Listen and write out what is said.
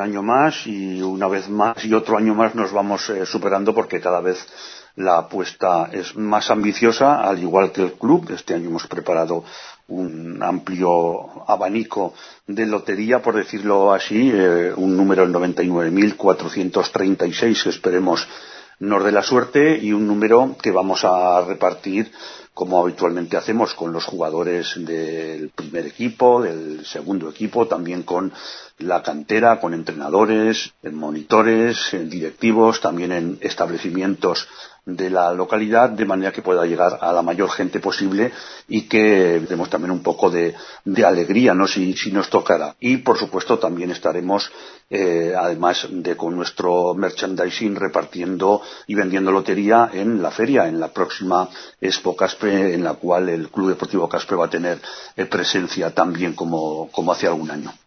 un año más y una vez más y otro año más nos vamos superando porque cada vez la apuesta es más ambiciosa, al igual que el club. Este año hemos preparado un amplio abanico de lotería, por decirlo así, un número en 99.436 que esperemos nos dé la suerte y un número que vamos a repartir como habitualmente hacemos con los jugadores del primer equipo, del segundo equipo, también con la cantera, con entrenadores, monitores, directivos, también en establecimientos de la localidad, de manera que pueda llegar a la mayor gente posible y que demos también un poco de alegría, ¿no? Si nos tocara. Y, por supuesto, también estaremos, además de con nuestro merchandising, repartiendo y vendiendo lotería en la feria, en la próxima Expo Caspe, en la cual el Club Deportivo Caspe va a tener presencia también como hace algún año.